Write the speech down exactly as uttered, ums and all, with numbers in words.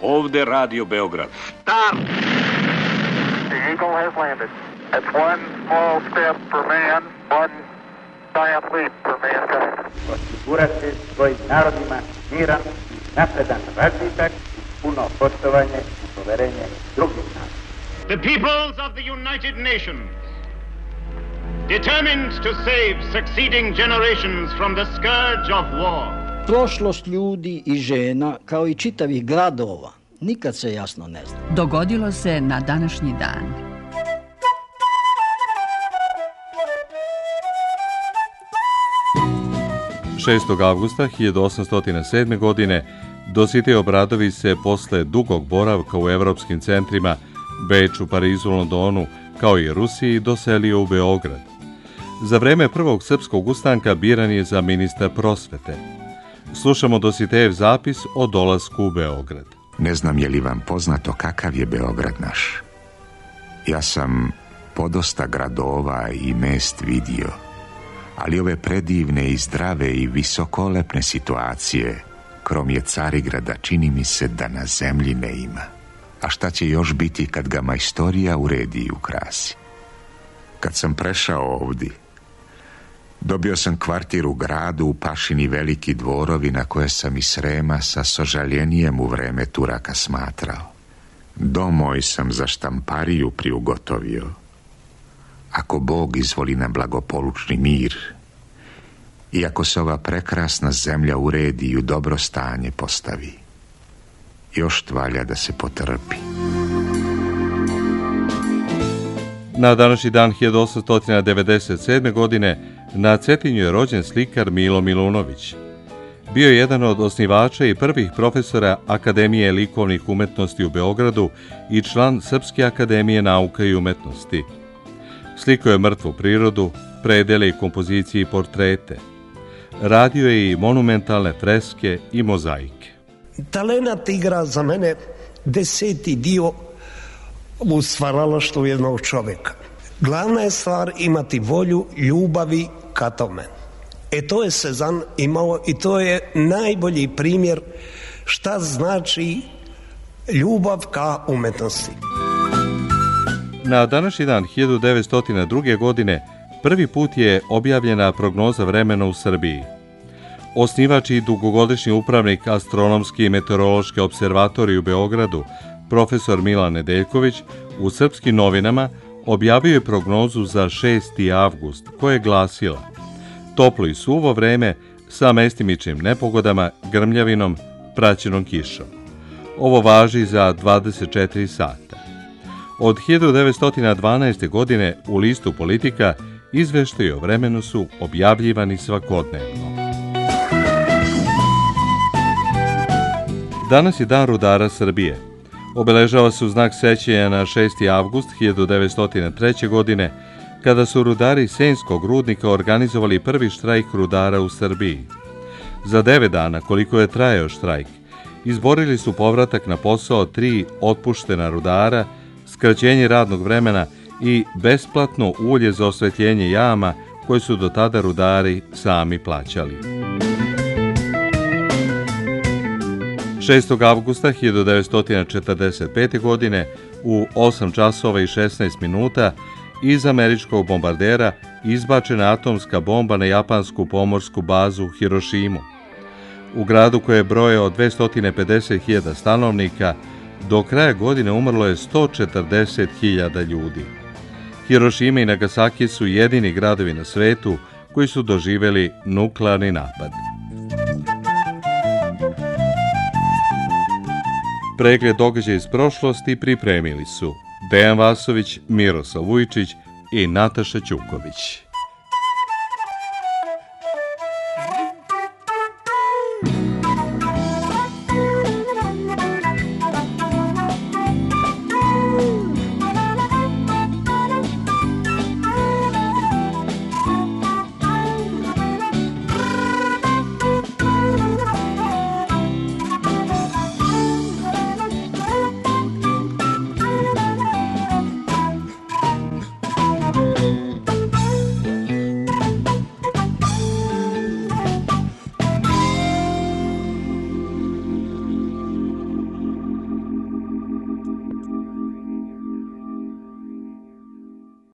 Ovde Radio Beograd. Start! The Eagle has landed. It's one small step for man, one giant leap for mankind. Osigurati svojim narodima miran, napredan razvitak, puno poštovanje i poverenje drugih naroda. The peoples of the United Nations, determined to save succeeding generations from the scourge of war. Prošlost ljudi i žena, kao i čitavih gradova, nikad se jasno ne zna. Dogodilo se na današnji dan. šestog avgusta hiljadu osamsto sedme. godine Dositej Obradović se posle dugog boravka u evropskim centrima, Beču, Parizu, Londonu, kao i Rusiji, doselio u Beograd. Za vreme prvog srpskog ustanka biran je za ministra prosvete. Slušamo Dositejev zapis o dolasku u Beograd. Ne znam je li vam poznato kakav je Beograd naš. Ja sam podosta gradova i mest vidio, ali ove predivne i zdrave i visokolepne situacije, krom je Carigrada, čini mi se da na zemlji ne ima. A šta će još biti kad ga majstorija uredi i ukrasi? Kad sam prešao ovdje, dobio sam kvartir u gradu u Pašini veliki dvorovi na koje sam iz Srema sa sožaljenijem u vreme Turaka smatrao. Dom moj sam za štampariju priugotovio. Ako Bog izvoli na blagopolučni mir i ako se ova prekrasna zemlja uredi i u dobro stanje postavi, još valja da se potrpi. Na današnji dan hiljadu osamsto devedeset sedme. godine na Cetinju je rođen slikar Milo Milunović. Bio je jedan od osnivača i prvih profesora Akademije likovnih umetnosti u Beogradu i član Srpske akademije nauka i umetnosti. Slikao je mrtvu prirodu, predele i kompozicije i portrete. Radio je i monumentalne freske i mozaike. Talenat igra za mene deseti dio u stvaralaštvu jednog čovjeka. Glavna je stvar imati volju ljubavi ka tome. E to je Cezanne imao i to je najbolji primjer šta znači ljubav ka umetnosti. Na današnji dan hiljadu devetsto druge. godine prvi put je objavljena prognoza vremena u Srbiji. Osnivač i dugogodišnji upravnik Astronomske i meteorološke observatorije u Beogradu, profesor Milan Nedeljković, u Srpskim novinama objavio je prognozu za šesti avgust, koja je glasila: toplo i suvo vreme sa mestimičnim nepogodama, grmljavinom, praćenom kišom. Ovo važi za dvadeset četiri sata. Od hiljadu devetsto dvanaeste. godine u listu Politika izveštaji o vremenu su objavljivani svakodnevno. Danas je dan rudara Srbije. Obeležava se u znak sećanja na šesti avgust hiljadu devetsto treće. godine, kada su rudari Senjskog rudnika organizovali prvi štrajk rudara u Srbiji. Za devet dana, koliko je trajao štrajk, izborili su povratak na posao tri otpuštena rudara, skraćenje radnog vremena i besplatno ulje za osvetljenje jama koje su do tada rudari sami plaćali. šestog avgusta hiljadu devetsto četrdeset pete. godine u osam časova i šesnaest minuta iz američkog bombardera izbačena atomska bomba na japansku pomorsku bazu Hirošimu. U gradu koje je brojao dvesta pedeset hiljada stanovnika, do kraja godine umrlo je sto četrdeset hiljada ljudi. Hirošima i Nagasaki su jedini gradovi na svetu koji su doživjeli nuklearni napad. Pregled događaja iz prošlosti pripremili su Dejan Vasović, Miroslav Vujčić i Nataša Ćuković.